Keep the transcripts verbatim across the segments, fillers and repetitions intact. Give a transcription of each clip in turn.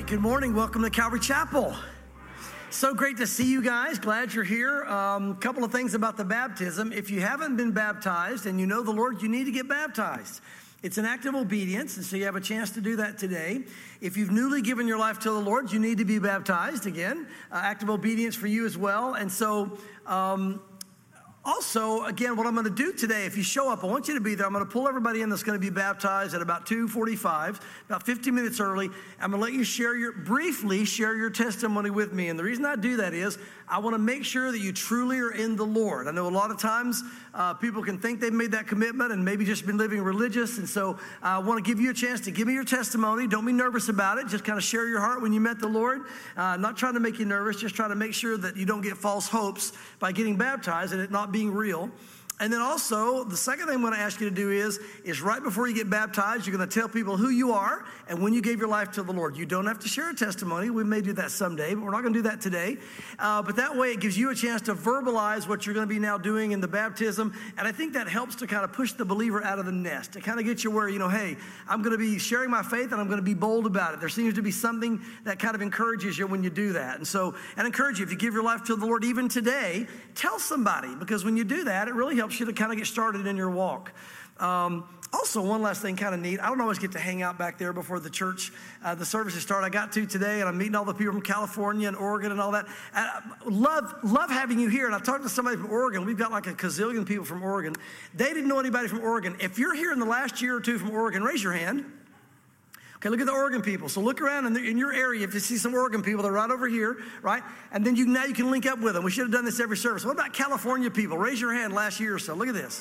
Good morning. Welcome to Calvary Chapel. So great to see you guys. Glad you're here. A um, couple of things about the baptism. If you haven't been baptized and you know the Lord, you need to get baptized. It's an act of obedience, and so you have a chance to do that today. If you've newly given your life to the Lord, you need to be baptized again. Uh, act of obedience for you as well. And so um, also, again, what I'm going to do today, if you show up, I want you to be there. I'm going to pull everybody in that's going to be baptized at about two forty-five, about fifteen minutes early. I'm going to let you share your, briefly share your testimony with me. And the reason I do that is I want to make sure that you truly are in the Lord. I know a lot of times uh, people can think they've made that commitment and maybe just been living religious. And so I want to give you a chance to give me your testimony. Don't be nervous about it. Just kind of share your heart when you met the Lord. Uh, not trying to make you nervous, just trying to make sure that you don't get false hopes by getting baptized and it not being real. And then also, the second thing I'm going to ask you to do is, is right before you get baptized, you're going to tell people who you are and when you gave your life to the Lord. You don't have to share a testimony. We may do that someday, but we're not going to do that today. Uh, but that way, it gives you a chance to verbalize what you're going to be now doing in the baptism. And I think that helps to kind of push the believer out of the nest. To kind of get you where, you know, hey, I'm going to be sharing my faith and I'm going to be bold about it. There seems to be something that kind of encourages you when you do that. And so, and encourage you, if you give your life to the Lord even today, tell somebody. Because when you do that, it really helps you to kind of get started in your walk. Um, also, one last thing kind of neat. I don't always get to hang out back there before the church, uh, the services start. I got to today, and I'm meeting all the people from California and Oregon and all that. I love, love having you here. And I've talked to somebody from Oregon. We've got like a gazillion people from Oregon. They didn't know anybody from Oregon. If you're here in the last year or two from Oregon, raise your hand. Okay, look at the Oregon people. So look around in, the, in your area. If you see some Oregon people, they're right over here, right? And then you now you can link up with them. We should have done this every service. What about California people? Raise your hand last year or so. Look at this.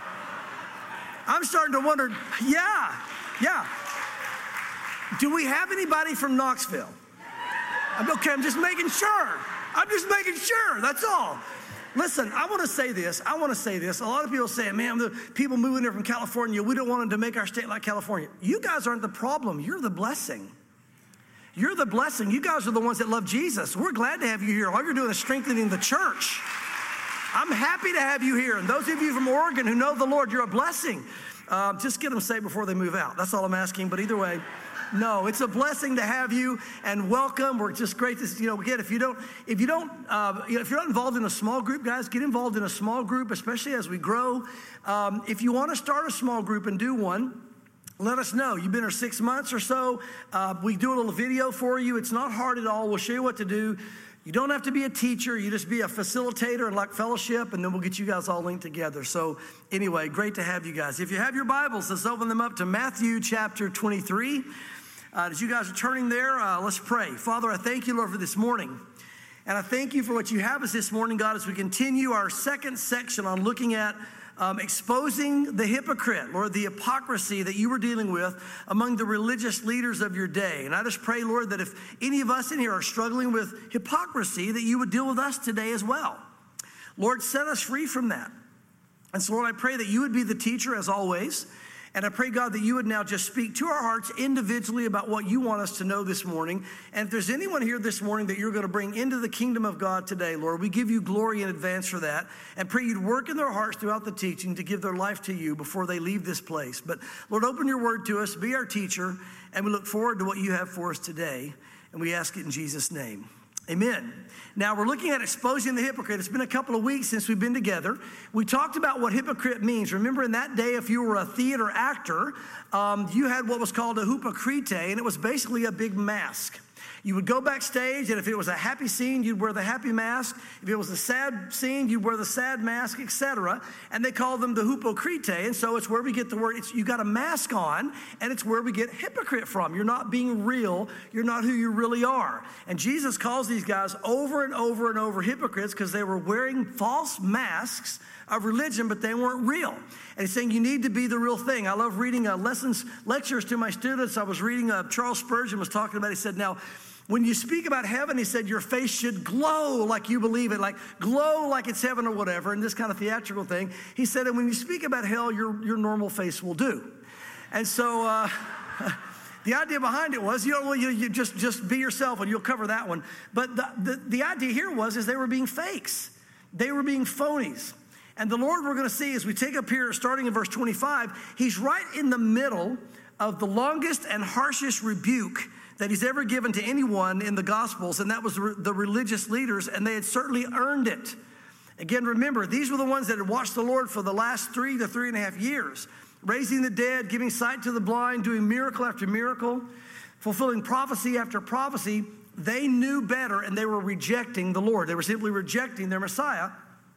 I'm starting to wonder, yeah, yeah. Do we have anybody from Knoxville? I'm, okay, I'm just making sure. I'm just making sure, that's all. Listen, I want to say this. I want to say this. A lot of people say, man, the people moving here from California, we don't want them to make our state like California. You guys aren't the problem. You're the blessing. You're the blessing. You guys are the ones that love Jesus. We're glad to have you here. All you're doing is strengthening the church. I'm happy to have you here. And those of you from Oregon who know the Lord, you're a blessing. Uh, just get them saved before they move out. That's all I'm asking. But either way, no, it's a blessing to have you and welcome. We're just great to, you know, again, if you don't, if you don't, uh, you know, if you're not involved in a small group, guys, get involved in a small group, especially as we grow. Um, if you want to start a small group and do one, let us know. You've been here six months or so. Uh, we do a little video for you. It's not hard at all. We'll show you what to do. You don't have to be a teacher. You just be a facilitator and like fellowship, and then we'll get you guys all linked together. So anyway, great to have you guys. If you have your Bibles, let's open them up to Matthew chapter twenty-three. Uh, as you guys are turning there, uh, let's pray. Father, I thank you, Lord, for this morning. And I thank you for what you have us this morning, God, as we continue our second section on looking at um, exposing the hypocrite, Lord, the hypocrisy that you were dealing with among the religious leaders of your day. And I just pray, Lord, that if any of us in here are struggling with hypocrisy, that you would deal with us today as well. Lord, set us free from that. And so, Lord, I pray that you would be the teacher as always. And I pray, God, that you would now just speak to our hearts individually about what you want us to know this morning. And if there's anyone here this morning that you're going to bring into the kingdom of God today, Lord, we give you glory in advance for that. And pray you'd work in their hearts throughout the teaching to give their life to you before they leave this place. But Lord, open your word to us, be our teacher, and we look forward to what you have for us today. And we ask it in Jesus' name. Amen. Now, we're looking at exposing the hypocrite. It's been a couple of weeks since we've been together. We talked about what hypocrite means. Remember, in that day, if you were a theater actor, um, you had what was called a hypocrite, and it was basically a big mask. You would go backstage, and if it was a happy scene, you'd wear the happy mask. If it was a sad scene, you'd wear the sad mask, et cetera. And they call them the hypocrite, and so it's where we get the word. It's, you got a mask on, and it's where we get hypocrite from. You're not being real. You're not who you really are. And Jesus calls these guys over and over and over hypocrites because they were wearing false masks of religion, but they weren't real. And he's saying you need to be the real thing. I love reading uh, lessons, lectures to my students. I was reading, uh, Charles Spurgeon was talking about, he said, now, when you speak about heaven, he said, your face should glow like you believe it, like glow like it's heaven or whatever, and this kind of theatrical thing. He said, and when you speak about hell, your, your normal face will do. And so uh, the idea behind it was, you know, you, you just, just be yourself and you'll cover that one. But the, the, the idea here was, is they were being fakes. They were being phonies. And the Lord, we're going to see as we take up here, starting in verse twenty-five, he's right in the middle of the longest and harshest rebuke that he's ever given to anyone in the Gospels, and that was the religious leaders, and they had certainly earned it. Again, remember, these were the ones that had watched the Lord for the last three to three and a half years, raising the dead, giving sight to the blind, doing miracle after miracle, fulfilling prophecy after prophecy. They knew better, and they were rejecting the Lord. They were simply rejecting their Messiah.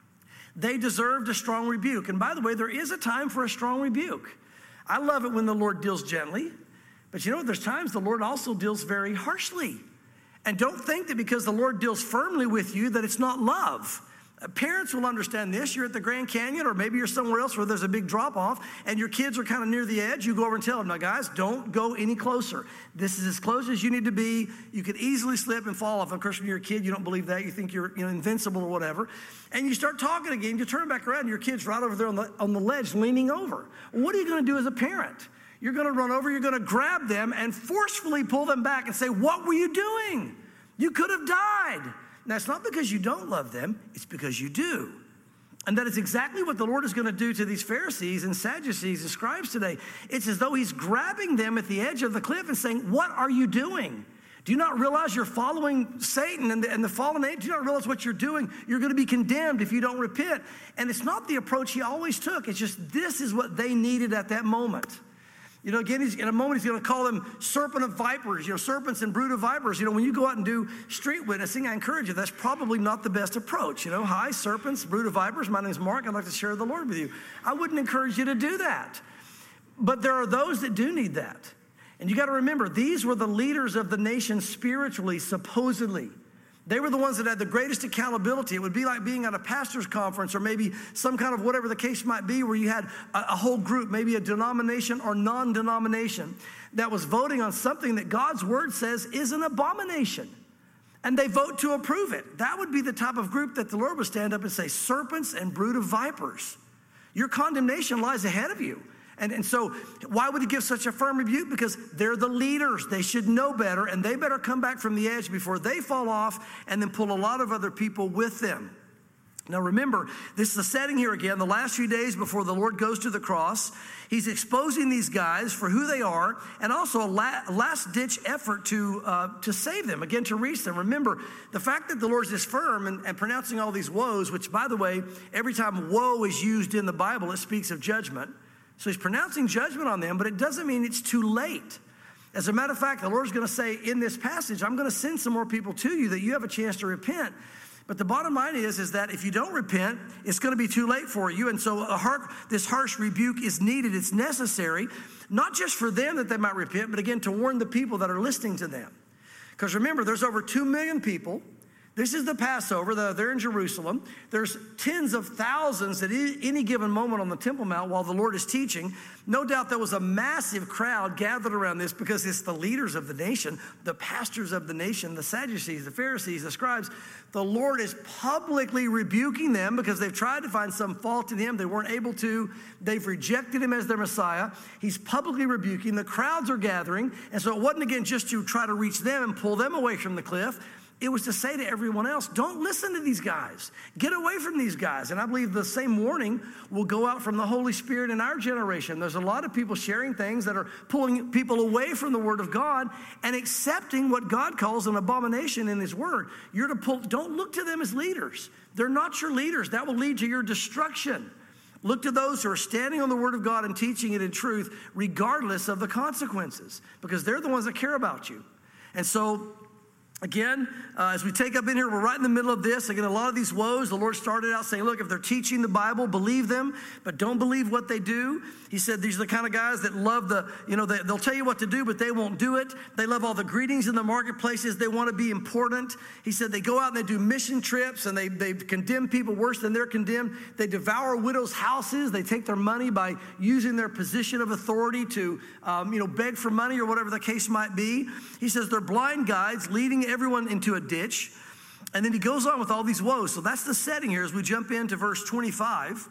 They deserved a strong rebuke. And by the way, there is a time for a strong rebuke. I love it when the Lord deals gently. But you know what? There's times the Lord also deals very harshly. And don't think that because the Lord deals firmly with you that it's not love. Parents will understand this. You're at the Grand Canyon, or maybe you're somewhere else where there's a big drop-off, and your kids are kind of near the edge. You go over and tell them, now guys, don't go any closer. This is as close as you need to be. You could easily slip and fall off. Of course, when you're a kid, you don't believe that. You think you're, you know, invincible or whatever. And you start talking again. You turn back around, and your kid's right over there on the, on the ledge leaning over. What are you going to do as a parent? You're going to run over. You're going to grab them and forcefully pull them back and say, what were you doing? You could have died. Now, it's not because you don't love them, it's because you do. And that is exactly what the Lord is going to do to these Pharisees and Sadducees and scribes today. It's as though he's grabbing them at the edge of the cliff and saying, what are you doing? Do you not realize you're following Satan and the, and the fallen angel? Do you not realize what you're doing? You're going to be condemned if you don't repent. And it's not the approach he always took. It's just this is what they needed at that moment. You know, again, he's, in a moment, he's going to call them serpent of vipers, you know, serpents and brood of vipers. You know, when you go out and do street witnessing, I encourage you, that's probably not the best approach. You know, hi, serpents, brood of vipers. My name is Mark. I'd like to share the Lord with you. I wouldn't encourage you to do that. But there are those that do need that. And you got to remember, these were the leaders of the nation spiritually, supposedly. They were the ones that had the greatest accountability. It would be like being at a pastor's conference or maybe some kind of whatever the case might be where you had a, a whole group, maybe a denomination or non-denomination that was voting on something that God's word says is an abomination. And they vote to approve it. That would be the type of group that the Lord would stand up and say, serpents and brood of vipers. Your condemnation lies ahead of you. And, and so why would he give such a firm rebuke? Because they're the leaders. They should know better, and they better come back from the edge before they fall off and then pull a lot of other people with them. Now remember, this is the setting here again, the last few days before the Lord goes to the cross. He's exposing these guys for who they are and also a la- last-ditch effort to uh, to save them, again, to reach them. Remember, the fact that the Lord's this firm and, and pronouncing all these woes, which, by the way, every time woe is used in the Bible, it speaks of judgment. So he's pronouncing judgment on them, but it doesn't mean it's too late. As a matter of fact, the Lord's going to say in this passage, I'm going to send some more people to you that you have a chance to repent. But the bottom line is, is that if you don't repent, it's going to be too late for you. And so a har- this harsh rebuke is needed. It's necessary, not just for them that they might repent, but again, to warn the people that are listening to them. Because remember, there's over two million people. This is the Passover. They're in Jerusalem. There's tens of thousands at any given moment on the Temple Mount while the Lord is teaching. No doubt there was a massive crowd gathered around this because it's the leaders of the nation, the pastors of the nation, the Sadducees, the Pharisees, the scribes. The Lord is publicly rebuking them because they've tried to find some fault in him. They weren't able to. They've rejected him as their Messiah. He's publicly rebuking. The crowds are gathering. And so it wasn't, again, just to try to reach them and pull them away from the cliff. It was to say to everyone else, don't listen to these guys. Get away from these guys. And I believe the same warning will go out from the Holy Spirit in our generation. There's a lot of people sharing things that are pulling people away from the Word of God and accepting what God calls an abomination in His Word. You're to pull, don't look to them as leaders. They're not your leaders. That will lead to your destruction. Look to those who are standing on the Word of God and teaching it in truth, regardless of the consequences, because they're the ones that care about you. And so, Again, uh, as we take up in here, we're right in the middle of this. Again, a lot of these woes, the Lord started out saying, look, if they're teaching the Bible, believe them, but don't believe what they do. He said these are the kind of guys that love the, you know, they, they'll tell you what to do, but they won't do it. They love all the greetings in the marketplaces. They want to be important. He said they go out and they do mission trips, and they, they condemn people worse than they're condemned. They devour widows' houses. They take their money by using their position of authority to, um, you know, beg for money or whatever the case might be. He says they're blind guides leading everyone into a ditch. And then he goes on with all these woes. So that's the setting here as we jump into verse twenty-five.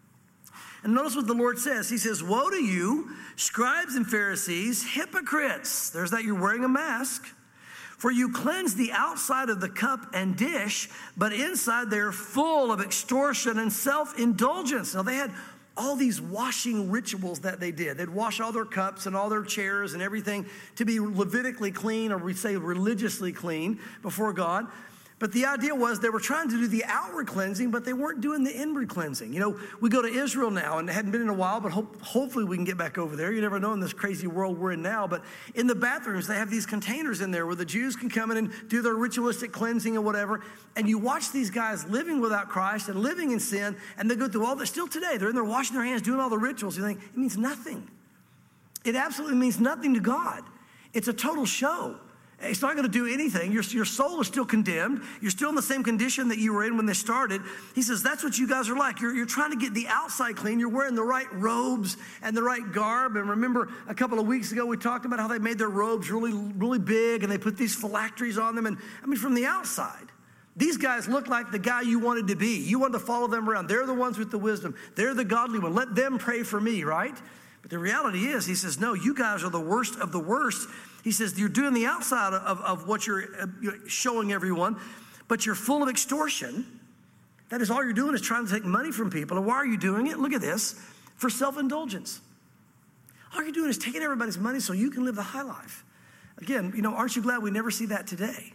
And notice what the Lord says. He says, woe to you, scribes and Pharisees, hypocrites. There's that, you're wearing a mask. For you cleanse the outside of the cup and dish, but inside they're full of extortion and self-indulgence. Now they had all these washing rituals that they did. They'd wash all their cups and all their chairs and everything to be Levitically clean, or we say religiously clean before God. But the idea was they were trying to do the outward cleansing, but they weren't doing the inward cleansing. You know, we go to Israel now, and it hadn't been in a while, but hope, hopefully we can get back over there. You never know in this crazy world we're in now. But in the bathrooms, they have these containers in there where the Jews can come in and do their ritualistic cleansing or whatever. And you watch these guys living without Christ and living in sin, and they go through all that. Still today, they're in there washing their hands, doing all the rituals. You think, it means nothing. It absolutely means nothing to God. It's a total show. It's not going to do anything. Your, your soul is still condemned. You're still in the same condition that you were in when they started. He says, that's what you guys are like. You're, you're trying to get the outside clean. You're wearing the right robes and the right garb. And remember, a couple of weeks ago, we talked about how they made their robes really, really big, and they put these phylacteries on them. And I mean, from the outside, these guys look like the guy you wanted to be. You wanted to follow them around. They're the ones with the wisdom. They're the godly one. Let them pray for me, right? But the reality is, he says, no, you guys are the worst of the worst. He says, you're doing the outside of, of what you're, uh, you're showing everyone, but you're full of extortion. That is, all you're doing is trying to take money from people. And why are you doing it? Look at this. For self-indulgence. All you're doing is taking everybody's money so you can live the high life. Again, you know, aren't you glad we never see that today?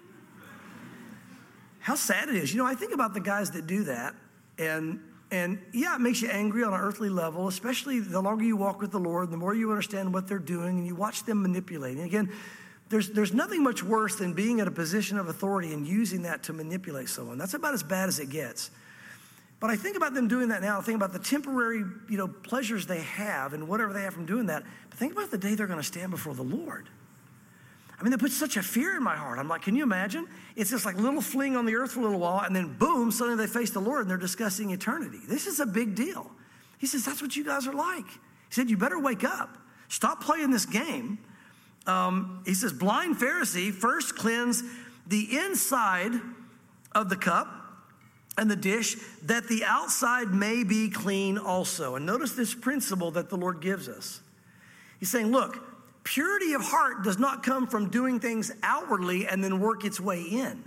How sad it is. You know, I think about the guys that do that, and And yeah, it makes you angry on an earthly level, especially the longer you walk with the Lord, the more you understand what they're doing and you watch them manipulating. Again, there's, there's nothing much worse than being in a position of authority and using that to manipulate someone. That's about as bad as it gets. But I think about them doing that now. I think about the temporary, you know, pleasures they have and whatever they have from doing that. But think about the day they're going to stand before the Lord. I mean, they put such a fear in my heart. I'm like, can you imagine? It's just like a little fling on the earth for a little while, and then boom, suddenly they face the Lord, and they're discussing eternity. This is a big deal. He says, that's what you guys are like. He said, you better wake up. Stop playing this game. Um, he says, blind Pharisee, first cleanse the inside of the cup and the dish, that the outside may be clean also. And notice this principle that the Lord gives us. He's saying, look, purity of heart does not come from doing things outwardly and then work its way in.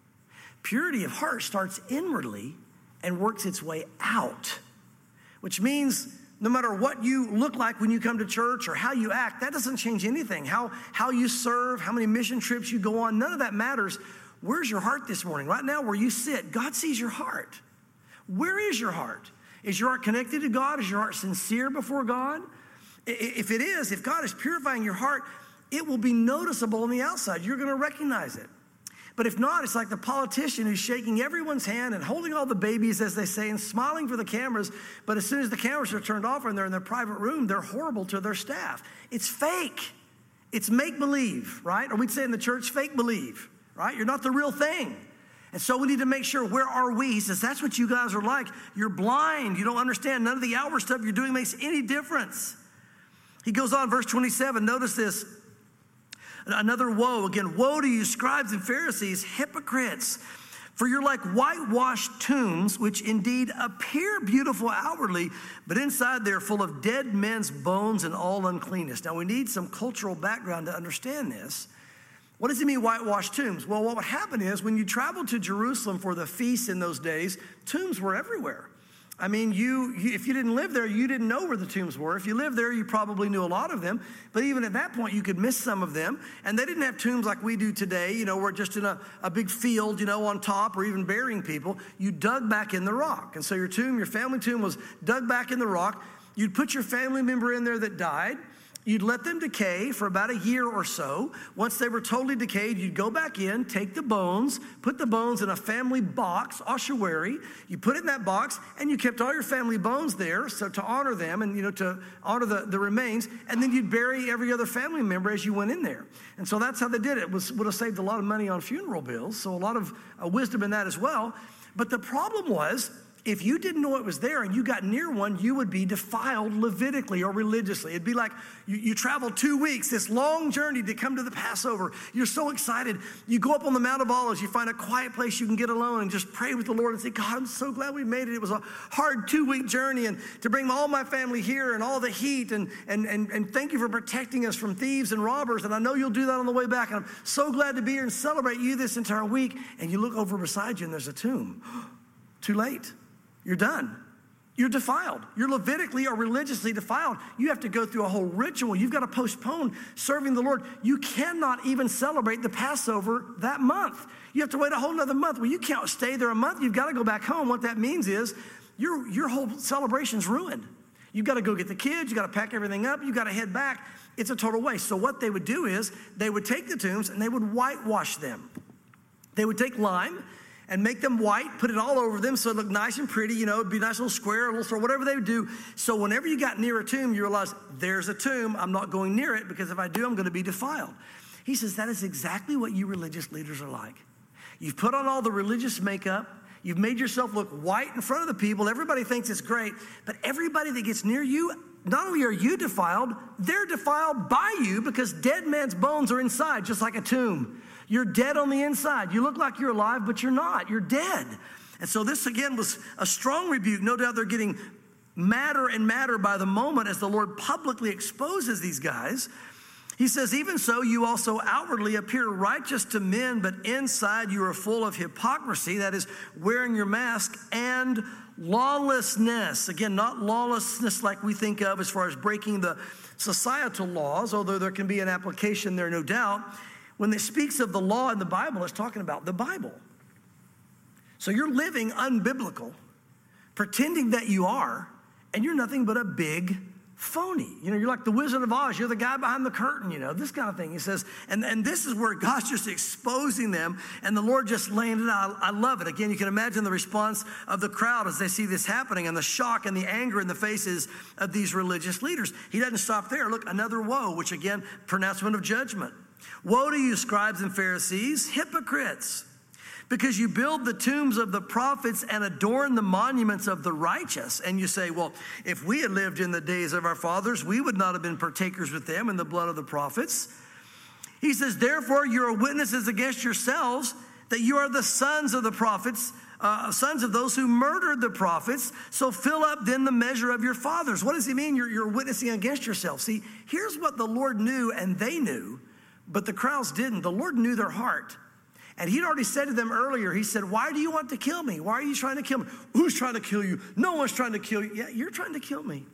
Purity of heart starts inwardly and works its way out, which means no matter what you look like when you come to church or how you act, that doesn't change anything. How, how you serve, how many mission trips you go on, none of that matters. Where's your heart this morning? Right now where you sit, God sees your heart. Where is your heart? Is your heart connected to God? Is your heart sincere before God? If it is, if God is purifying your heart, it will be noticeable on the outside. You're going to recognize it. But if not, it's like the politician who's shaking everyone's hand and holding all the babies, as they say, and smiling for the cameras. But as soon as the cameras are turned off and they're in their private room, they're horrible to their staff. It's fake. It's make-believe, right? Or we'd say in the church, fake believe, right? You're not the real thing. And so we need to make sure, where are we? He says, that's what you guys are like. You're blind. You don't understand. None of the outward stuff you're doing makes any difference. He goes on, verse twenty-seven, notice this. Another woe, again, woe to you, scribes and Pharisees, hypocrites, for you're like whitewashed tombs, which indeed appear beautiful outwardly, but inside they're full of dead men's bones and all uncleanness. Now, we need some cultural background to understand this. What does it mean, whitewashed tombs? Well, what would happen is when you traveled to Jerusalem for the feasts in those days, tombs were everywhere. I mean, you, you, if you didn't live there, you didn't know where the tombs were. If you lived there, you probably knew a lot of them. But even at that point, you could miss some of them. And they didn't have tombs like we do today, you know, we're just in a, a big field, you know, on top, or even burying people. You dug back in the rock. And so your tomb, your family tomb was dug back in the rock. You'd put your family member in there that died. You'd let them decay for about a year or so. Once they were totally decayed, you'd go back in, take the bones, put the bones in a family box, ossuary. You put it in that box, and you kept all your family bones there, so to honor them and, you know, to honor the, the remains. And then you'd bury every other family member as you went in there. And so that's how they did it. It was, would have saved a lot of money on funeral bills, so a lot of uh, wisdom in that as well. But the problem was, if you didn't know it was there and you got near one, you would be defiled Levitically or religiously. It'd be like you, you traveled two weeks, this long journey to come to the Passover. You're so excited. You go up on the Mount of Olives. You find a quiet place you can get alone and just pray with the Lord and say, God, I'm so glad we made it. It was a hard two-week journey, and to bring all my family here and all the heat, and, and, and, and thank you for protecting us from thieves and robbers, and I know you'll do that on the way back. And I'm so glad to be here and celebrate you this entire week. And you look over beside you and there's a tomb. Too late. You're done. you're defiled. You're Levitically or religiously defiled. You have to go through a whole ritual. You've got to postpone serving the Lord. You cannot even celebrate the Passover that month. You have to wait a whole nother month. Well, you can't stay there a month. You've got to go back home. What that means is your, your whole celebration's ruined. You've got to go get the kids. You've got to pack everything up. You've got to head back. It's a total waste. So what they would do is they would take the tombs and they would whitewash them. They would take lime and make them white, put it all over them so it looked nice and pretty, you know, it'd be a nice little square, a little square, whatever they would do. So whenever you got near a tomb, you realize, there's a tomb, I'm not going near it, because if I do, I'm going to be defiled. He says that is exactly what you religious leaders are like. You've put on all the religious makeup, you've made yourself look white in front of the people, everybody thinks it's great, but everybody that gets near you, not only are you defiled, they're defiled by you, because dead man's bones are inside, just like a tomb. You're dead on the inside. You look like you're alive, but you're not. You're dead. And so this, again, was a strong rebuke. No doubt they're getting madder and madder by the moment as the Lord publicly exposes these guys. He says, even so, you also outwardly appear righteous to men, but inside you are full of hypocrisy, that is, wearing your mask, and lawlessness. Again, not lawlessness like we think of as far as breaking the societal laws, although there can be an application there, no doubt. When it speaks of the law in the Bible, it's talking about the Bible. So you're living unbiblical, pretending that you are, and you're nothing but a big phony. You know, you're like the Wizard of Oz. You're the guy behind the curtain, you know, this kind of thing. He says, and, and this is where God's just exposing them, and the Lord just laying it out. I love it. Again, you can imagine the response of the crowd as they see this happening, and the shock and the anger in the faces of these religious leaders. He doesn't stop there. Look, another woe, which again, pronouncement of judgment. Woe to you, scribes and Pharisees, hypocrites, because you build the tombs of the prophets and adorn the monuments of the righteous. And you say, well, if we had lived in the days of our fathers, we would not have been partakers with them in the blood of the prophets. He says, therefore, you are witnesses against yourselves that you are the sons of the prophets, uh, sons of those who murdered the prophets. So fill up then the measure of your fathers. What does he mean? You're, you're witnessing against yourself. See, here's what the Lord knew and they knew, but the crowds didn't. The Lord knew their heart. And he'd already said to them earlier, he said, why do you want to kill me? Why are you trying to kill me? Who's trying to kill you? No one's trying to kill you. Yeah, you're trying to kill me.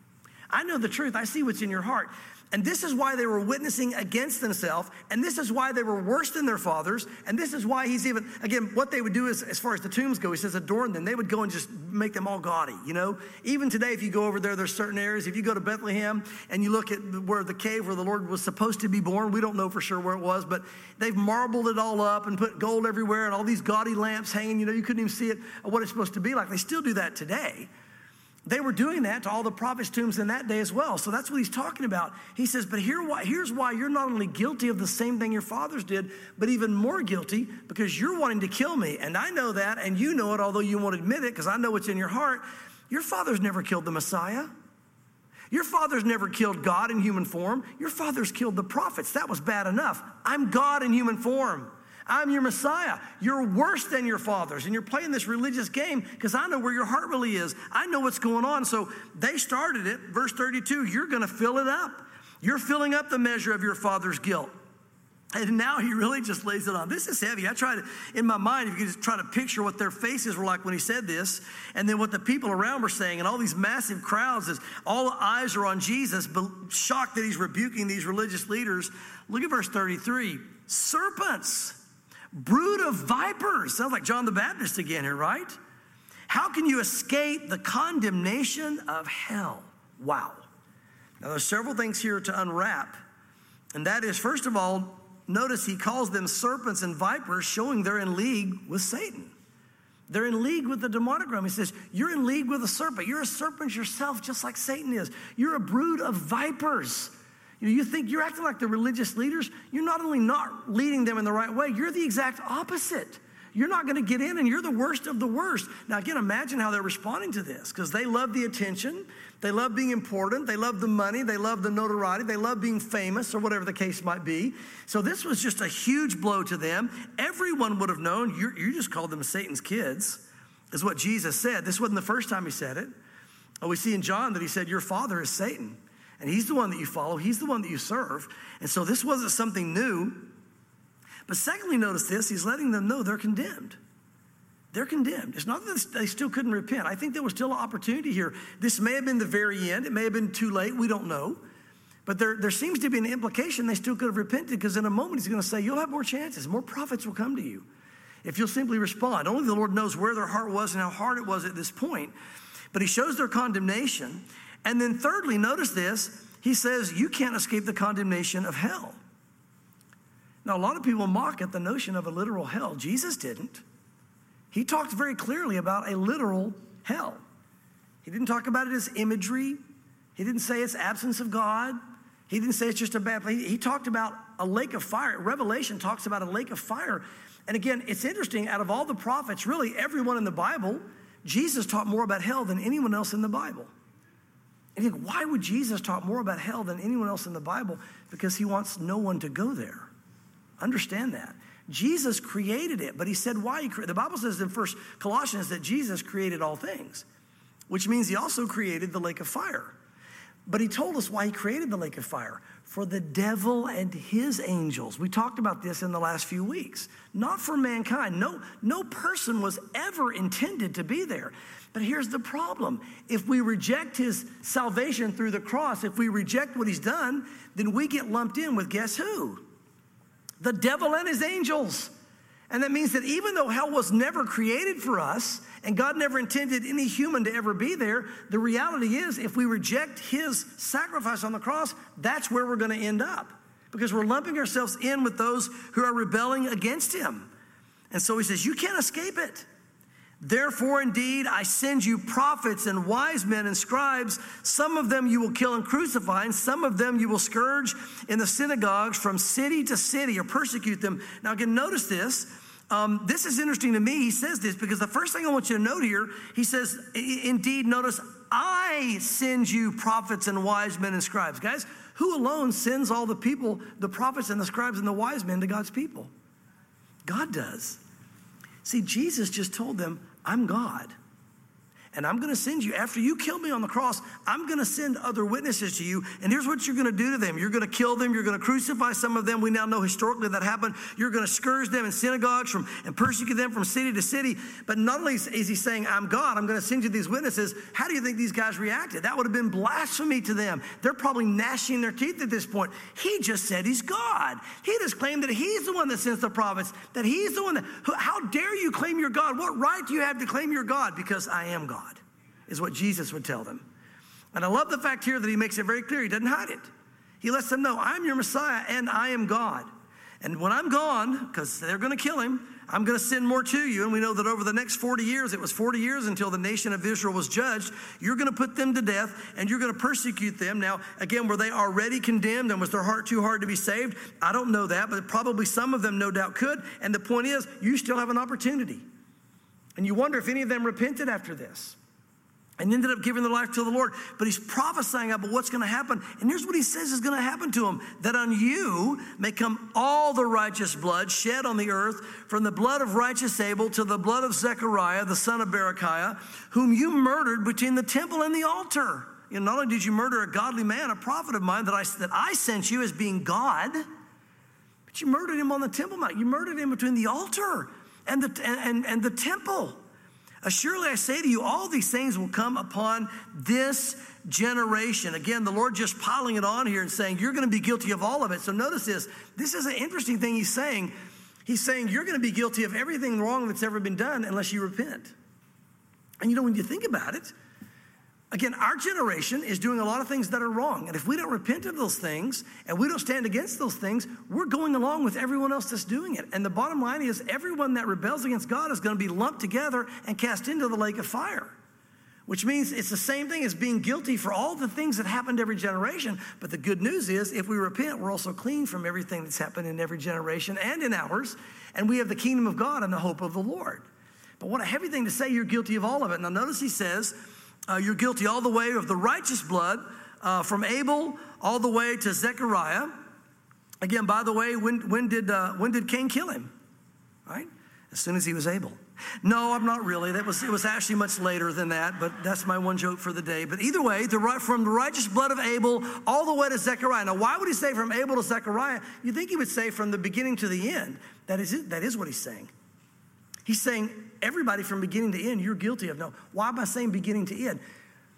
I know the truth. I see what's in your heart. And this is why they were witnessing against themselves. And this is why they were worse than their fathers. And this is why he's even, again, what they would do is, as far as the tombs go, he says adorn them. They would go and just make them all gaudy, you know. Even today, if you go over there, there's certain areas. If you go to Bethlehem and you look at where the cave where the Lord was supposed to be born, we don't know for sure where it was, but they've marbled it all up and put gold everywhere and all these gaudy lamps hanging. You know, you couldn't even see it, what it's supposed to be like. They still do that today. They were doing that to all the prophets' tombs in that day as well. So that's what he's talking about. He says, but here, why, here's why you're not only guilty of the same thing your fathers did, but even more guilty because you're wanting to kill me. And I know that, and you know it, although you won't admit it, because I know what's in your heart. Your fathers never killed the Messiah. Your fathers never killed God in human form. Your fathers killed the prophets. That was bad enough. I'm God in human form. I'm your Messiah. You're worse than your fathers. And you're playing this religious game because I know where your heart really is. I know what's going on. So they started it. Verse thirty-two, you're going to fill it up. You're filling up the measure of your father's guilt. And now he really just lays it on. This is heavy. I try to, in my mind, if you could just try to picture what their faces were like when he said this, and then what the people around were saying, and all these massive crowds, as all the eyes are on Jesus, but shocked that he's rebuking these religious leaders. Look at verse thirty-three. Serpents. Brood of vipers. Sounds like John the Baptist again here, right? How can you escape the condemnation of hell? Wow. Now, there's several things here to unwrap. And that is, first of all, notice he calls them serpents and vipers, showing they're in league with Satan. They're in league with the demonic realm. He says, you're in league with a serpent. You're a serpent yourself, just like Satan is. You're a brood of vipers. You know, you think you're acting like the religious leaders. You're not only not leading them in the right way, you're the exact opposite. You're not going to get in, and you're the worst of the worst. Now, again, imagine how they're responding to this, because they love the attention. They love being important. They love the money. They love the notoriety. They love being famous, or whatever the case might be. So this was just a huge blow to them. Everyone would have known, you you just called them Satan's kids, is what Jesus said. This wasn't the first time he said it. Oh, we see in John that he said, your father is Satan. And he's the one that you follow. He's the one that you serve. And so this wasn't something new. But secondly, notice this. He's letting them know they're condemned. They're condemned. It's not that they still couldn't repent. I think there was still an opportunity here. This may have been the very end. It may have been too late. We don't know. But there, there seems to be an implication they still could have repented, because in a moment he's going to say, you'll have more chances. More prophets will come to you if you'll simply respond. Only the Lord knows where their heart was and how hard it was at this point. But he shows their condemnation. And then thirdly, notice this. He says, you can't escape the condemnation of hell. Now, a lot of people mock at the notion of a literal hell. Jesus didn't. He talked very clearly about a literal hell. He didn't talk about it as imagery. He didn't say it's absence of God. He didn't say it's just a bad place. He talked about a lake of fire. Revelation talks about a lake of fire. And again, it's interesting, out of all the prophets, really everyone in the Bible, Jesus taught more about hell than anyone else in the Bible. And you think, why would Jesus talk more about hell than anyone else in the Bible? Because he wants no one to go there. Understand that. Jesus created it, but he said why he created. The Bible says in First Colossians that Jesus created all things, which means he also created the lake of fire. But he told us why he created the lake of fire. For the devil and his angels. We talked about this in the last few weeks. Not for mankind. No, no person was ever intended to be there. But here's the problem. If we reject his salvation through the cross, if we reject what he's done, then we get lumped in with guess who? The devil and his angels. And that means that even though hell was never created for us, and God never intended any human to ever be there, the reality is if we reject his sacrifice on the cross, that's where we're going to end up. Because we're lumping ourselves in with those who are rebelling against him. And so he says, you can't escape it. Therefore, indeed, I send you prophets and wise men and scribes. Some of them you will kill and crucify, and some of them you will scourge in the synagogues from city to city, or persecute them. Now, again, notice this. Um, this is interesting to me. He says this because the first thing I want you to note here, he says, indeed, notice, I send you prophets and wise men and scribes. Guys, who alone sends all the people, the prophets and the scribes and the wise men, to God's people? God does. See, Jesus just told them, I'm God. And I'm going to send you, after you kill me on the cross, I'm going to send other witnesses to you. And here's what you're going to do to them. You're going to kill them. You're going to crucify some of them. We now know historically that happened. You're going to scourge them in synagogues from, and persecute them from city to city. But not only is he saying, I'm God, I'm going to send you these witnesses. How do you think these guys reacted? That would have been blasphemy to them. They're probably gnashing their teeth at this point. He just said he's God. He just claimed that he's the one that sends the prophets, that he's the one that, how dare you claim you're God? What right do you have to claim you're God? Because I am God, is what Jesus would tell them. And I love the fact here that he makes it very clear. He doesn't hide it. He lets them know, I'm your Messiah and I am God. And when I'm gone, because they're going to kill him, I'm going to send more to you. And we know that over the next forty years, it was forty years until the nation of Israel was judged. You're going to put them to death and you're going to persecute them. Now, again, were they already condemned and was their heart too hard to be saved? I don't know that, but probably some of them no doubt could. And the point is, you still have an opportunity. And you wonder if any of them repented after this and ended up giving their life to the Lord. But he's prophesying about what's going to happen. And here's what he says is going to happen to him. That on you may come all the righteous blood shed on the earth, from the blood of righteous Abel to the blood of Zechariah, the son of Berechiah, whom you murdered between the temple and the altar. You know, not only did you murder a godly man, a prophet of mine that I, that I sent you as being God, but you murdered him on the Temple Mount. You murdered him between the altar and the, and, and, and the temple. Surely I say to you, all these things will come upon this generation. Again, the Lord just piling it on here and saying, you're going to be guilty of all of it. So notice this. This is an interesting thing he's saying. He's saying you're going to be guilty of everything wrong that's ever been done unless you repent. And you know, when you think about it, again, our generation is doing a lot of things that are wrong. And if we don't repent of those things and we don't stand against those things, we're going along with everyone else that's doing it. And the bottom line is everyone that rebels against God is going to be lumped together and cast into the lake of fire, which means it's the same thing as being guilty for all the things that happened every generation. But the good news is if we repent, we're also clean from everything that's happened in every generation and in ours. And we have the kingdom of God and the hope of the Lord. But what a heavy thing to say you're guilty of all of it. Now notice he says, Uh, you're guilty all the way of the righteous blood, uh, from Abel all the way to Zechariah. Again, by the way, when, when did uh, when did Cain kill him? Right? As soon as he was able. No, I'm not really. That was it was actually much later than that, but that's my one joke for the day. But either way, the, from the righteous blood of Abel all the way to Zechariah. Now, why would he say from Abel to Zechariah? You think he would say from the beginning to the end. That is it. That is what he's saying. He's saying everybody from beginning to end, you're guilty of. No, why am I saying beginning to end?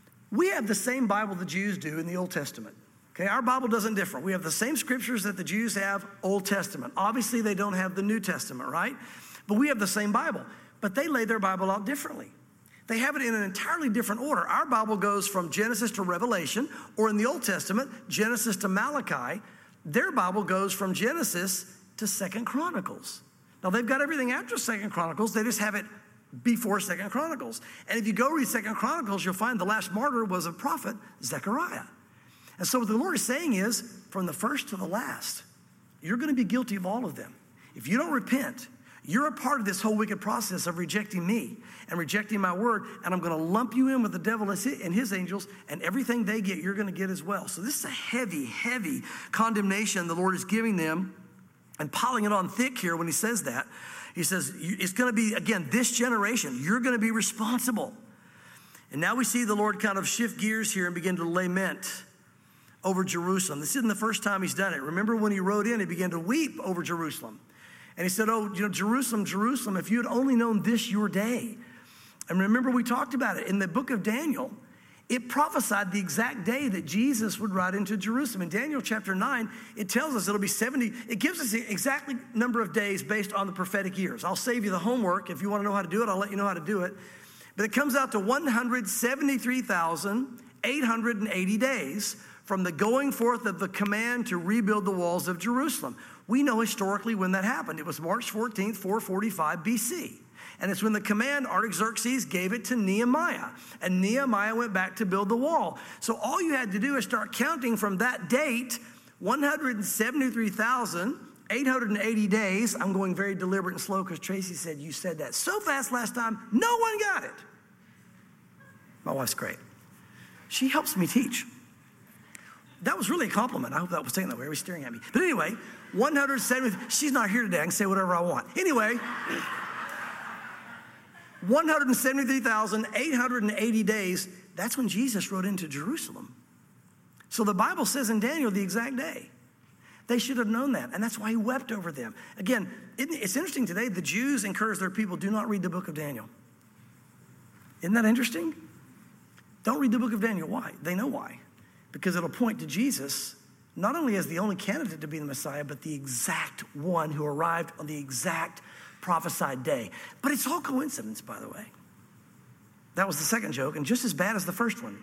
We have the same Bible the Jews do in the Old Testament. Okay, our Bible doesn't differ. We have the same scriptures that the Jews have, Old Testament. Obviously, they don't have the New Testament, right? But we have the same Bible. But they lay their Bible out differently. They have it in an entirely different order. Our Bible goes from Genesis to Revelation, or in the Old Testament, Genesis to Malachi. Their Bible goes from Genesis to Second Chronicles. Now, they've got everything after Second Chronicles. They just have it before Second Chronicles. And if you go read Second Chronicles, you'll find the last martyr was a prophet, Zechariah. And so what the Lord is saying is, from the first to the last, you're going to be guilty of all of them. If you don't repent, you're a part of this whole wicked process of rejecting me and rejecting my word, and I'm going to lump you in with the devil and his angels, and everything they get, you're going to get as well. So this is a heavy, heavy condemnation the Lord is giving them and piling it on thick here when he says that. He says, it's going to be, again, this generation, you're going to be responsible. And now we see the Lord kind of shift gears here and begin to lament over Jerusalem. This isn't the first time he's done it. Remember when he rode in, he began to weep over Jerusalem. And he said, oh, you know, Jerusalem, Jerusalem, if you had only known this your day. And remember, we talked about it in the book of Daniel. It prophesied the exact day that Jesus would ride into Jerusalem. In Daniel chapter nine, it tells us it'll be seventy. It gives us the exact number of days based on the prophetic years. I'll save you the homework. If you want to know how to do it, I'll let you know how to do it. But it comes out to one hundred seventy-three thousand eight hundred eighty days from the going forth of the command to rebuild the walls of Jerusalem. We know historically when that happened. It was March fourteenth, four forty-five B C. And it's when the command, Artaxerxes gave it to Nehemiah. And Nehemiah went back to build the wall. So all you had to do is start counting from that date, one hundred seventy-three thousand eight hundred eighty days. I'm going very deliberate and slow because Tracy said you said that so fast last time, no one got it. My wife's great. She helps me teach. That was really a compliment. I hope that was taken that way. Everybody's staring at me. But anyway, one hundred seventy, she's not here today. I can say whatever I want. Anyway, one hundred seventy-three thousand eight hundred eighty days, that's when Jesus rode into Jerusalem. So the Bible says in Daniel the exact day. They should have known that, and that's why he wept over them. Again, it's interesting today, the Jews encourage their people, do not read the book of Daniel. Isn't that interesting? Don't read the book of Daniel. Why? They know why. Because it'll point to Jesus, not only as the only candidate to be the Messiah, but the exact one who arrived on the exact prophesied day. But it's all coincidence, by the way. That was the second joke, and just as bad as the first one.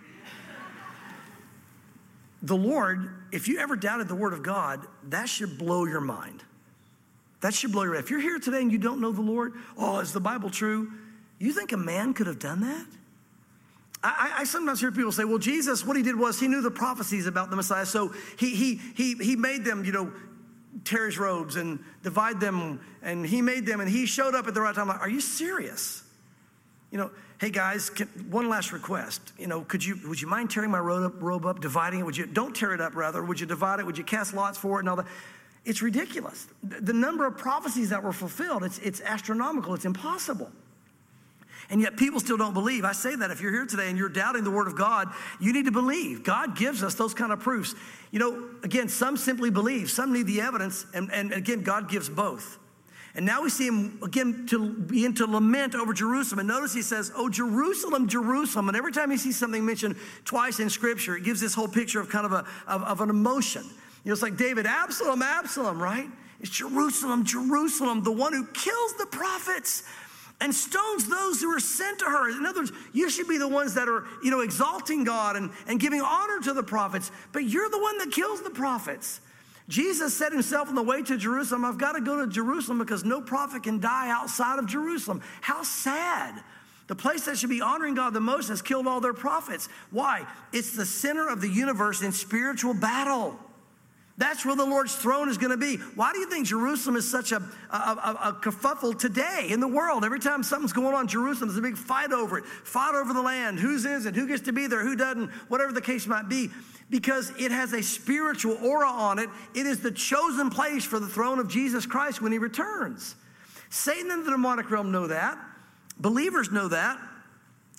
The Lord, if you ever doubted the word of God, that should blow your mind. That should blow your mind. If you're here today and you don't know the Lord, oh, is the Bible true? You think a man could have done that? I, I sometimes hear people say, well, Jesus, what he did was he knew the prophecies about the Messiah, so he he he he made them, you know, tear his robes and divide them, and he made them, and he showed up at the right time. Like, are you serious? You know, hey guys, can, one last request. You know, could you would you mind tearing my robe up, robe up, dividing it? Would you don't tear it up, rather? Would you divide it? Would you cast lots for it and all that? It's ridiculous. The number of prophecies that were fulfilled, it's it's astronomical. It's impossible. And yet people still don't believe. I say that if you're here today and you're doubting the word of God, you need to believe. God gives us those kind of proofs. You know, again, some simply believe. Some need the evidence. And, and again, God gives both. And now we see him, again, to begin to lament over Jerusalem. And notice he says, oh, Jerusalem, Jerusalem. And every time he sees something mentioned twice in Scripture, it gives this whole picture of kind of, a, of, of an emotion. You know, it's like David, Absalom, Absalom, right? It's Jerusalem, Jerusalem, the one who kills the prophets and stones those who are sent to her. In other words, you should be the ones that are, you know, exalting God and, and giving honor to the prophets, but you're the one that kills the prophets. Jesus said himself on the way to Jerusalem, I've got to go to Jerusalem because no prophet can die outside of Jerusalem. How sad. The place that should be honoring God the most has killed all their prophets. Why? It's the center of the universe in spiritual battle. That's where the Lord's throne is going to be. Why do you think Jerusalem is such a, a, a, a kerfuffle today in the world? Every time something's going on in Jerusalem, there's a big fight over it. Fight over the land. Whose is it? Who gets to be there? Who doesn't? Whatever the case might be. Because it has a spiritual aura on it. It is the chosen place for the throne of Jesus Christ when he returns. Satan and the demonic realm know that. Believers know that.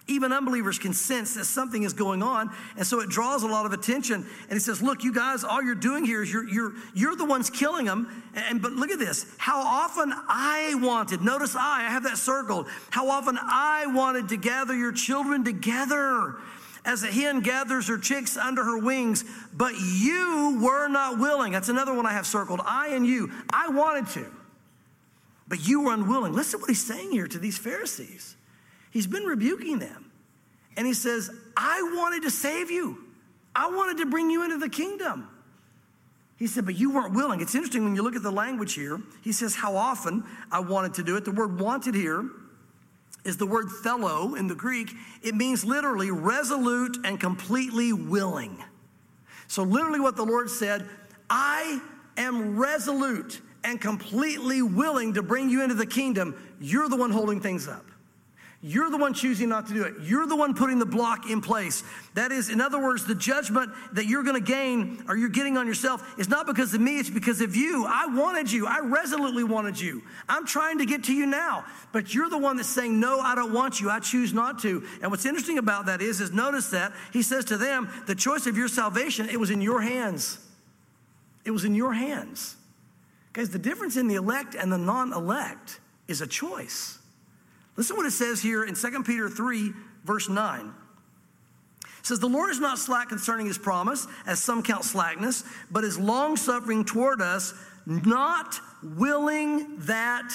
Even unbelievers can sense that something is going on, and so it draws a lot of attention. And he says, look, you guys, all you're doing here is you're, you're, you're the ones killing them. And, but look at this. How often I wanted, notice I, I have that circled. How often I wanted to gather your children together as a hen gathers her chicks under her wings, but you were not willing. That's another one I have circled. I and you. I wanted to, but you were unwilling. Listen to what he's saying here to these Pharisees. He's been rebuking them. And he says, I wanted to save you. I wanted to bring you into the kingdom. He said, but you weren't willing. It's interesting when you look at the language here. He says, how often I wanted to do it. The word wanted here is the word thelo in the Greek. It means literally resolute and completely willing. So literally what the Lord said, I am resolute and completely willing to bring you into the kingdom. You're the one holding things up. You're the one choosing not to do it. You're the one putting the block in place. That is, in other words, the judgment that you're going to gain or you're getting on yourself is not because of me, it's because of you. I wanted you. I resolutely wanted you. I'm trying to get to you now. But you're the one that's saying, no, I don't want you. I choose not to. And what's interesting about that is, is notice that he says to them, the choice of your salvation, it was in your hands. It was in your hands. Guys, the difference in the elect and the non-elect is a choice. Listen to what it says here in Second Peter three, verse nine. It says, the Lord is not slack concerning his promise, as some count slackness, but is long-suffering toward us, not willing that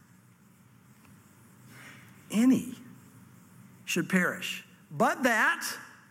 any should perish, but that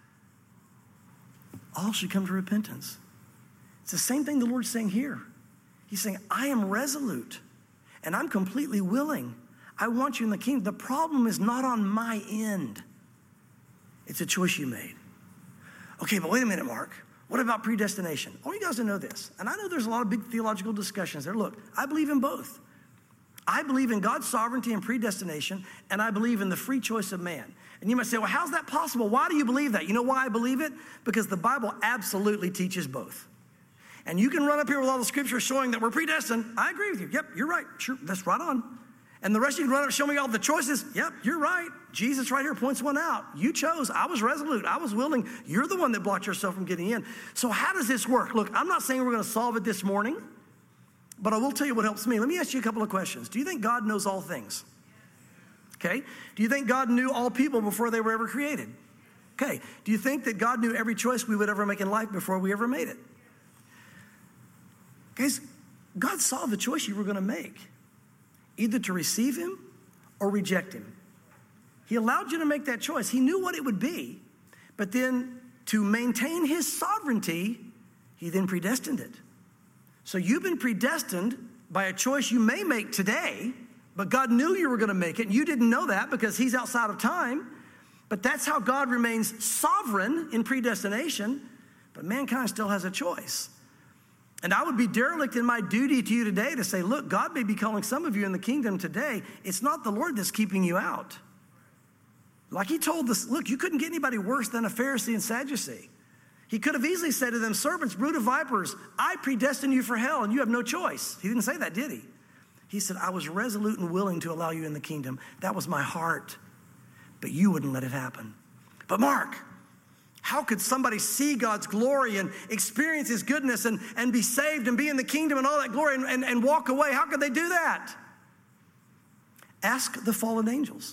all should come to repentance. It's the same thing the Lord's saying here. He's saying, I am resolute, and I'm completely willing. I want you in the kingdom. The problem is not on my end. It's a choice you made. Okay, but wait a minute, Mark. What about predestination? I want you guys to know this. And I know there's a lot of big theological discussions there. Look, I believe in both. I believe in God's sovereignty and predestination, and I believe in the free choice of man. And you might say, well, how's that possible? Why do you believe that? You know why I believe it? Because the Bible absolutely teaches both. And you can run up here with all the scriptures showing that we're predestined. I agree with you. Yep, you're right. Sure, that's right on. And the rest of you can run up and show me all the choices. Yep, you're right. Jesus right here points one out. You chose. I was resolute. I was willing. You're the one that blocked yourself from getting in. So how does this work? Look, I'm not saying we're going to solve it this morning, but I will tell you what helps me. Let me ask you a couple of questions. Do you think God knows all things? Okay. Do you think God knew all people before they were ever created? Okay. Do you think that God knew every choice we would ever make in life before we ever made it? Guys, God saw the choice you were going to make. Either to receive him or reject him. He allowed you to make that choice. He knew what it would be, but then to maintain his sovereignty, he then predestined it. So you've been predestined by a choice you may make today, but God knew you were going to make it, and you didn't know that because he's outside of time. But that's how God remains sovereign in predestination, but mankind still has a choice. And I would be derelict in my duty to you today to say, look, God may be calling some of you in the kingdom today. It's not the Lord that's keeping you out. Like he told us, look, you couldn't get anybody worse than a Pharisee and Sadducee. He could have easily said to them, serpents, brood of vipers, I predestined you for hell and you have no choice. He didn't say that, did he? He said, I was resolute and willing to allow you in the kingdom. That was my heart, but you wouldn't let it happen. But Mark, how could somebody see God's glory and experience his goodness and, and be saved and be in the kingdom and all that glory and, and, and walk away? How could they do that? Ask the fallen angels.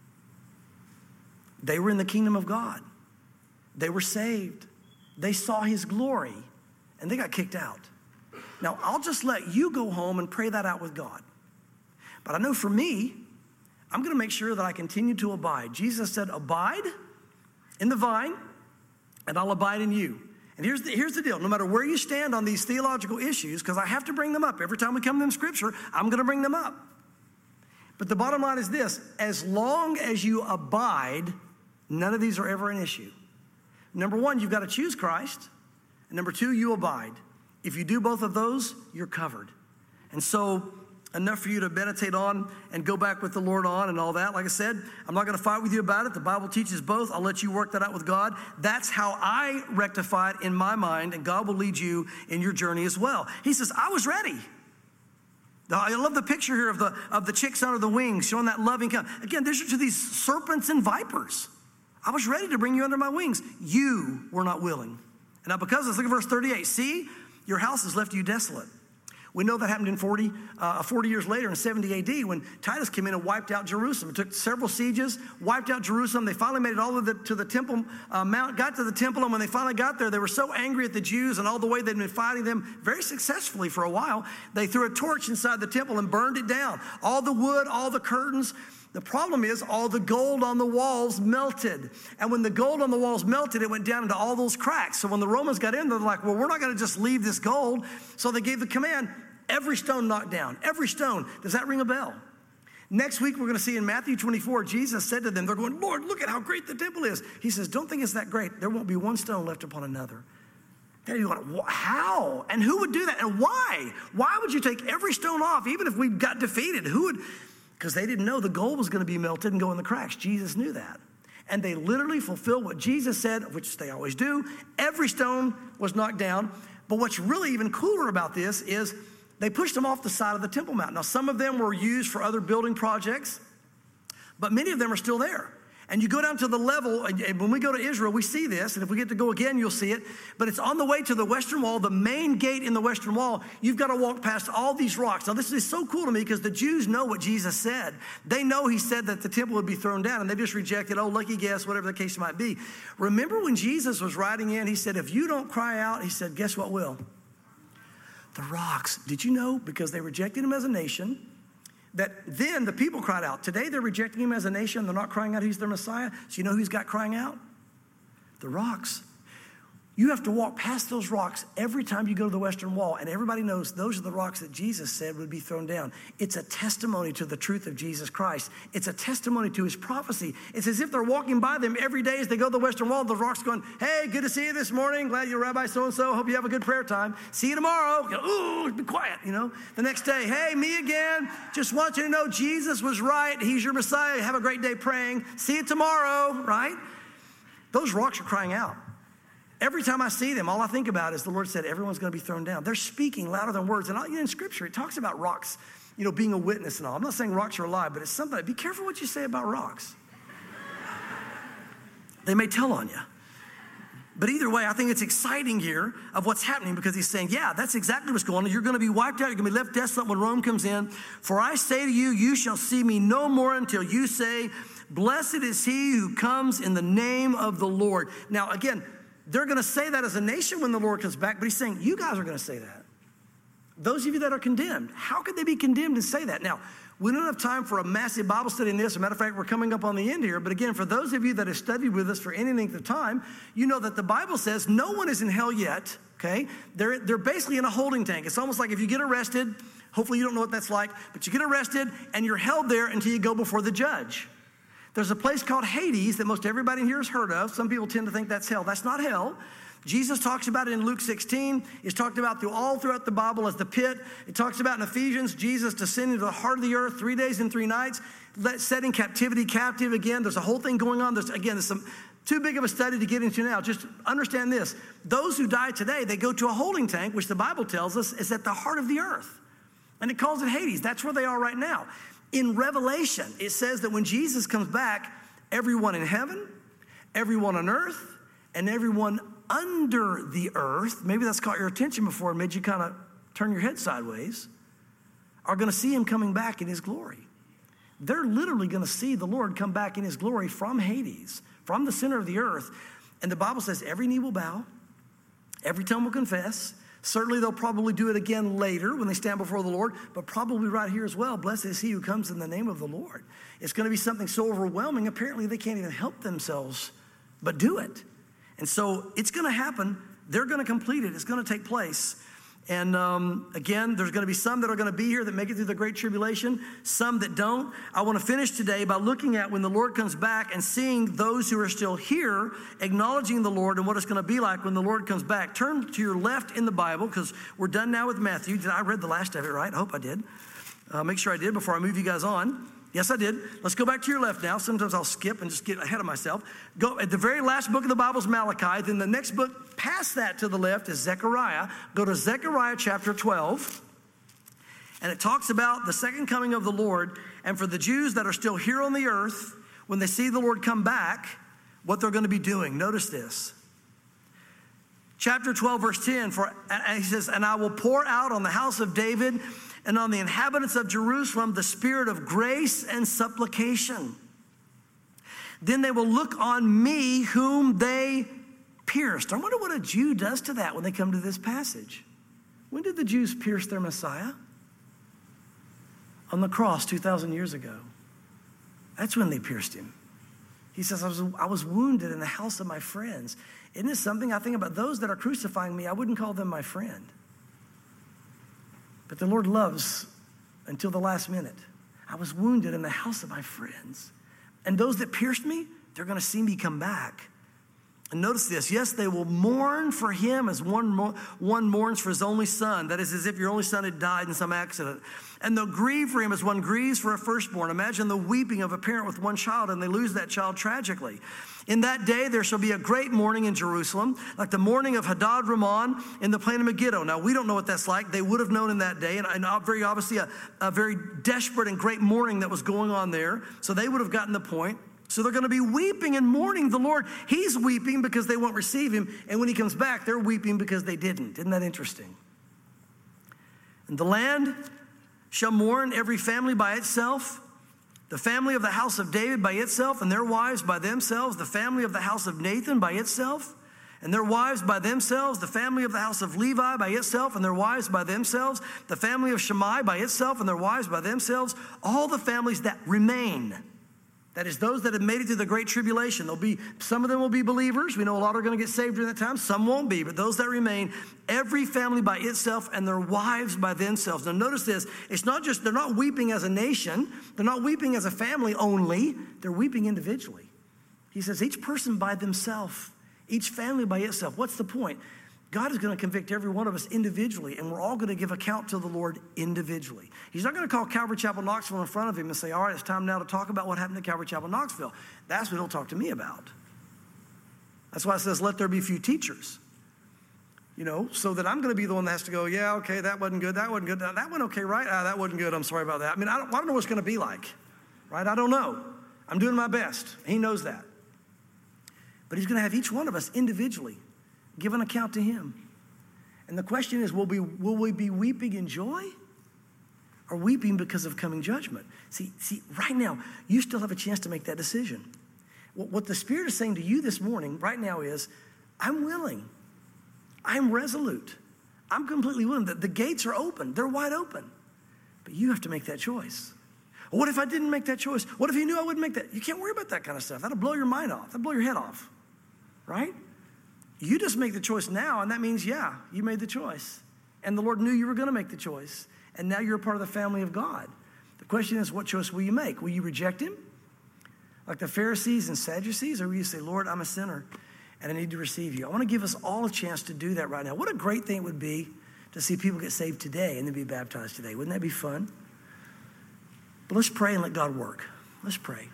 They were in the kingdom of God. They were saved. They saw his glory and they got kicked out. Now, I'll just let you go home and pray that out with God. But I know for me, I'm going to make sure that I continue to abide. Jesus said, abide in the vine, and I'll abide in you. And here's the, here's the deal. No matter where you stand on these theological issues, because I have to bring them up. Every time we come to them in Scripture, I'm going to bring them up. But the bottom line is this. As long as you abide, none of these are ever an issue. Number one, you've got to choose Christ. And number two, you abide. If you do both of those, you're covered. And so enough for you to meditate on and go back with the Lord on and all that. Like I said, I'm not going to fight with you about it. The Bible teaches both. I'll let you work that out with God. That's how I rectify it in my mind, and God will lead you in your journey as well. He says, I was ready. I love the picture here of the, of the chicks under the wings, showing that loving kind. Again, these are to these serpents and vipers. I was ready to bring you under my wings. You were not willing. And now because of this, look at verse thirty-eight. See, your house has left you desolate. We know that happened in forty, uh, forty years later in seventy A D when Titus came in and wiped out Jerusalem. It took several sieges, wiped out Jerusalem. They finally made it all the, to the Temple uh, Mount, got to the temple, and when they finally got there, they were so angry at the Jews and all the way they'd been fighting them very successfully for a while. They threw a torch inside the temple and burned it down. All the wood, all the curtains. The problem is all the gold on the walls melted. And when the gold on the walls melted, it went down into all those cracks. So when the Romans got in, they're like, well, we're not going to just leave this gold. So they gave the command, every stone knocked down, every stone. Does that ring a bell? Next week, we're going to see in Matthew twenty-four, Jesus said to them, they're going, Lord, look at how great the temple is. He says, don't think it's that great. There won't be one stone left upon another. Then you're going, how? And who would do that? And why? Why would you take every stone off, even if we got defeated? Who would? Because they didn't know the gold was going to be melted and go in the cracks. Jesus knew that. And they literally fulfilled what Jesus said, which they always do. Every stone was knocked down. But what's really even cooler about this is they pushed them off the side of the Temple Mount. Now, some of them were used for other building projects, but many of them are still there. And you go down to the level, and when we go to Israel, we see this, and if we get to go again, you'll see it. But it's on the way to the western wall, the main gate in the western wall. You've got to walk past all these rocks. Now, this is so cool to me because the Jews know what Jesus said. They know he said that the temple would be thrown down, and they just rejected, oh, lucky guess, whatever the case might be. Remember when Jesus was riding in, he said, if you don't cry out, he said, guess what will? The rocks. Did you know? Because they rejected him as a nation, that then the people cried out. Today they're rejecting him as a nation. They're not crying out he's their Messiah. So you know who's got crying out? The rocks. You have to walk past those rocks every time you go to the western wall. And everybody knows those are the rocks that Jesus said would be thrown down. It's a testimony to the truth of Jesus Christ. It's a testimony to his prophecy. It's as if they're walking by them every day as they go to the western wall. The rocks going, hey, good to see you this morning. Glad you're Rabbi so-and-so. Hope you have a good prayer time. See you tomorrow. You know, ooh, be quiet, you know. The next day, hey, me again. Just want you to know Jesus was right. He's your Messiah. Have a great day praying. See you tomorrow, right? Those rocks are crying out. Every time I see them, all I think about is the Lord said, everyone's going to be thrown down. They're speaking louder than words. And you know, in Scripture, it talks about rocks, you know, being a witness and all. I'm not saying rocks are alive, but it's something. Be careful what you say about rocks. They may tell on you. But either way, I think it's exciting here of what's happening because he's saying, yeah, that's exactly what's going on. You're going to be wiped out. You're going to be left desolate when Rome comes in. For I say to you, you shall see me no more until you say, blessed is he who comes in the name of the Lord. Now, again, they're going to say that as a nation when the Lord comes back, but he's saying, you guys are going to say that. Those of you that are condemned, how could they be condemned and say that? Now, we don't have time for a massive Bible study in this. As a matter of fact, we're coming up on the end here. But again, for those of you that have studied with us for any length of time, you know that the Bible says no one is in hell yet, okay? They're, they're basically in a holding tank. It's almost like if you get arrested, hopefully you don't know what that's like, but you get arrested and you're held there until you go before the judge. There's a place called Hades that most everybody in here has heard of. Some people tend to think that's hell. That's not hell. Jesus talks about it in Luke sixteen. It's talked about through all throughout the Bible as the pit. It talks about in Ephesians, Jesus descending to the heart of the earth three days and three nights, setting captivity captive again. There's a whole thing going on. There's, again, there's some too big of a study to get into now. Just understand this. Those who die today, they go to a holding tank, which the Bible tells us is at the heart of the earth. And it calls it Hades. That's where they are right now. In Revelation, it says that when Jesus comes back, everyone in heaven, everyone on earth, and everyone under the earth, maybe that's caught your attention before and made you kind of turn your head sideways, are going to see him coming back in his glory. They're literally going to see the Lord come back in his glory from Hades, from the center of the earth. And the Bible says every knee will bow, every tongue will confess. Certainly they'll probably do it again later when they stand before the Lord, but probably right here as well. Blessed is he who comes in the name of the Lord. It's going to be something so overwhelming, apparently they can't even help themselves but do it. And so it's going to happen. They're going to complete it. It's going to take place. And um, again, there's going to be some that are going to be here that make it through the Great Tribulation, some that don't. I want to finish today by looking at when the Lord comes back and seeing those who are still here, acknowledging the Lord and what it's going to be like when the Lord comes back. Turn to your left in the Bible because we're done now with Matthew. Did I read the last of it right? I hope I did. Uh, make sure I did before I move you guys on. Yes, I did. Let's go back to your left now. Sometimes I'll skip and just get ahead of myself. Go at the very last book of the Bible is Malachi. Then the next book past that to the left is Zechariah. Go to Zechariah chapter twelve. And it talks about the second coming of the Lord. And for the Jews that are still here on the earth, when they see the Lord come back, what they're going to be doing. Notice this. Chapter twelve, verse ten, for, and he says, and I will pour out on the house of David and on the inhabitants of Jerusalem the spirit of grace and supplication. Then they will look on me whom they pierced. I wonder what a Jew does to that when they come to this passage. When did the Jews pierce their Messiah? On the cross two thousand years ago. That's when they pierced him. He says, I was, I was wounded in the house of my friends. Isn't this something I think about? Those that are crucifying me, I wouldn't call them my friend. But the Lord loves until the last minute. I was wounded in the house of my friends. And those that pierced me, they're going to see me come back. And notice this. Yes, they will mourn for him as one, one mourns for his only son. That is as if your only son had died in some accident. And they'll grieve for him as one grieves for a firstborn. Imagine the weeping of a parent with one child, and they lose that child tragically. In that day, there shall be a great mourning in Jerusalem, like the mourning of Hadad Ramon in the plain of Megiddo. Now, we don't know what that's like. They would have known in that day, and, and very obviously a, a very desperate and great mourning that was going on there. So they would have gotten the point. So they're going to be weeping and mourning the Lord. He's weeping because they won't receive him. And when he comes back, they're weeping because they didn't. Isn't that interesting? And the land shall mourn, every family by itself. The family of the house of David by itself, and their wives by themselves. The family of the house of Nathan by itself, and their wives by themselves. The family of the house of Levi by itself, and their wives by themselves. The family of Shammai by itself, and their wives by themselves. All the families that remain. That is, those that have made it through the great tribulation. There'll be, some of them will be believers. We know a lot are going to get saved during that time. Some won't be, but those that remain, every family by itself and their wives by themselves. Now notice this, it's not just, they're not weeping as a nation. They're not weeping as a family only. They're weeping individually. He says each person by themselves, each family by itself. What's the point? God is going to convict every one of us individually, and we're all going to give account to the Lord individually. He's not going to call Calvary Chapel Knoxville in front of him and say, all right, it's time now to talk about what happened to Calvary Chapel Knoxville. That's what he'll talk to me about. That's why it says, let there be few teachers. You know, so that I'm going to be the one that has to go, yeah, okay, that wasn't good, that wasn't good. Now, that went okay, right? Ah, that wasn't good, I'm sorry about that. I mean, I don't, I don't know what it's going to be like, right? I don't know. I'm doing my best. He knows that. But he's going to have each one of us individually give an account to him. And the question is, will we, will we be weeping in joy or weeping because of coming judgment? See, see, right now, you still have a chance to make that decision. What, what the Spirit is saying to you this morning, right now, is, I'm willing. I'm resolute. I'm completely willing. The, the gates are open. They're wide open. But you have to make that choice. Well, what if I didn't make that choice? What if you knew I wouldn't make that? You can't worry about that kind of stuff. That'll blow your mind off. That'll blow your head off. Right? You just make the choice now, and that means, yeah, you made the choice. And the Lord knew you were going to make the choice. And now you're a part of the family of God. The question is, what choice will you make? Will you reject him? Like the Pharisees and Sadducees? Or will you say, Lord, I'm a sinner, and I need to receive you? I want to give us all a chance to do that right now. What a great thing it would be to see people get saved today and then be baptized today. Wouldn't that be fun? But let's pray and let God work. Let's pray.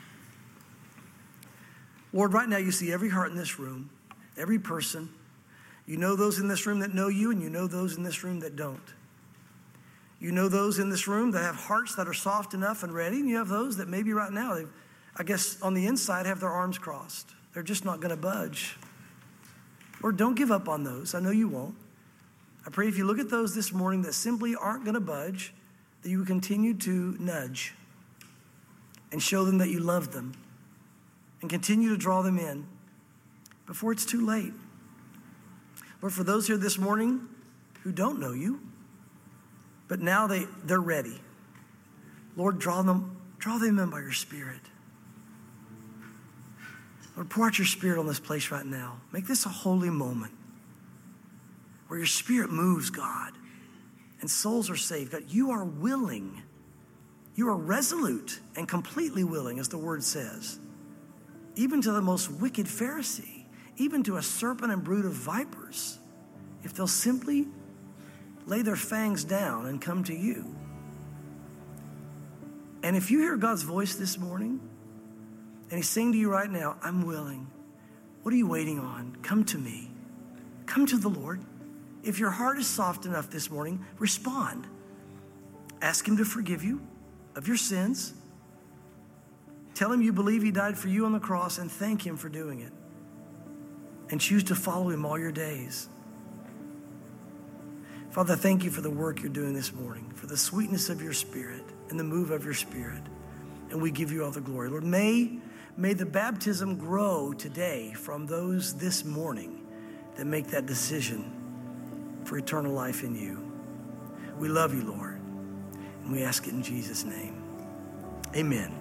Lord, right now you see every heart in this room. Every person. You know those in this room that know you, and you know those in this room that don't. You know those in this room that have hearts that are soft enough and ready, and you have those that maybe right now, they, I guess on the inside, have their arms crossed. They're just not going to budge. Lord, don't give up on those. I know you won't. I pray if you look at those this morning that simply aren't going to budge, that you would continue to nudge and show them that you love them and continue to draw them in before it's too late. Lord, for those here this morning who don't know you, but now they, they're ready. Lord, draw them, draw them in by your Spirit. Lord, pour out your Spirit on this place right now. Make this a holy moment where your Spirit moves, God, and souls are saved. God, you are willing. You are resolute and completely willing, as the word says, even to the most wicked Pharisee, even to a serpent and brood of vipers, if they'll simply lay their fangs down and come to you. And if you hear God's voice this morning, and he's saying to you right now, I'm willing. What are you waiting on? Come to me. Come to the Lord. If your heart is soft enough this morning, respond. Ask him to forgive you of your sins. Tell him you believe he died for you on the cross and thank him for doing it. And choose to follow him all your days. Father, thank you for the work you're doing this morning, for the sweetness of your Spirit and the move of your Spirit. And we give you all the glory. Lord, may, may the baptism grow today from those this morning that make that decision for eternal life in you. We love you, Lord, and we ask it in Jesus' name. Amen.